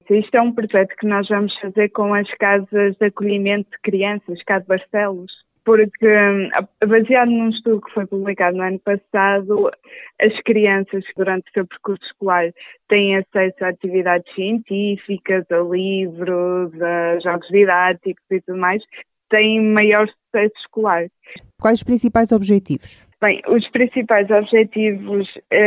Isto é um projeto que nós vamos fazer com as casas de acolhimento de crianças, Casa Barcelos, porque, baseado num estudo que foi publicado no ano passado, as crianças que durante o seu percurso escolar têm acesso a atividades científicas, a livros, a jogos didáticos e tudo mais, têm maior sucesso escolar. Quais os principais objetivos? Bem, os principais objetivos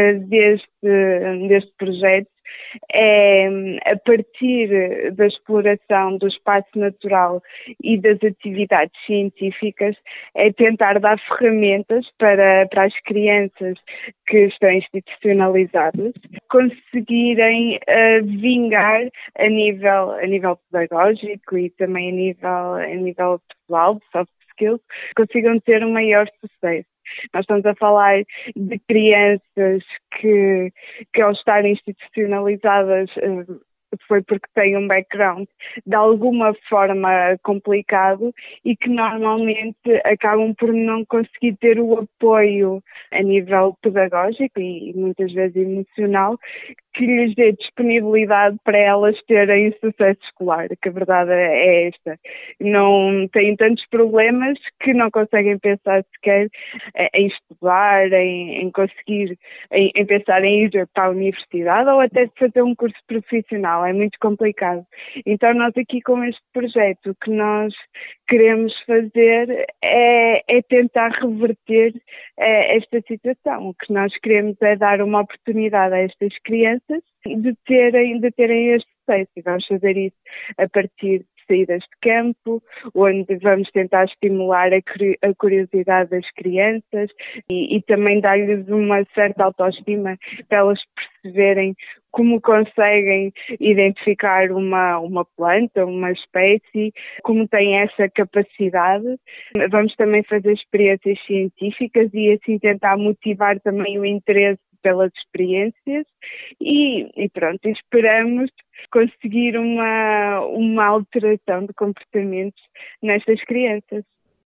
deste projeto é, a partir da exploração do espaço natural e das atividades científicas, é tentar dar ferramentas para as crianças que estão institucionalizadas conseguirem vingar a nível pedagógico e também a nível pessoal, de soft skills, consigam ter um maior sucesso. Nós estamos a falar de crianças que ao estarem institucionalizadas, foi porque têm um background de alguma forma complicado e que normalmente acabam por não conseguir ter o apoio a nível pedagógico e muitas vezes emocional que lhes dê disponibilidade para elas terem sucesso escolar, que a verdade é esta. Não têm tantos problemas que não conseguem pensar sequer em estudar, em conseguir, em pensar em ir para a universidade ou até de fazer um curso profissional. É muito complicado. Então nós aqui com este projeto o que nós queremos fazer é tentar reverter esta situação. O que nós queremos é dar uma oportunidade a estas crianças de terem este sucesso. E vamos fazer isso a partir de saídas de campo, onde vamos tentar estimular a curiosidade das crianças e também dar-lhes uma certa autoestima para elas perceberem como conseguem identificar uma planta, uma espécie, como têm essa capacidade. Vamos também fazer experiências científicas e assim tentar motivar também o interesse pelas experiências e pronto, esperamos conseguir uma alteração de comportamentos nestas crianças.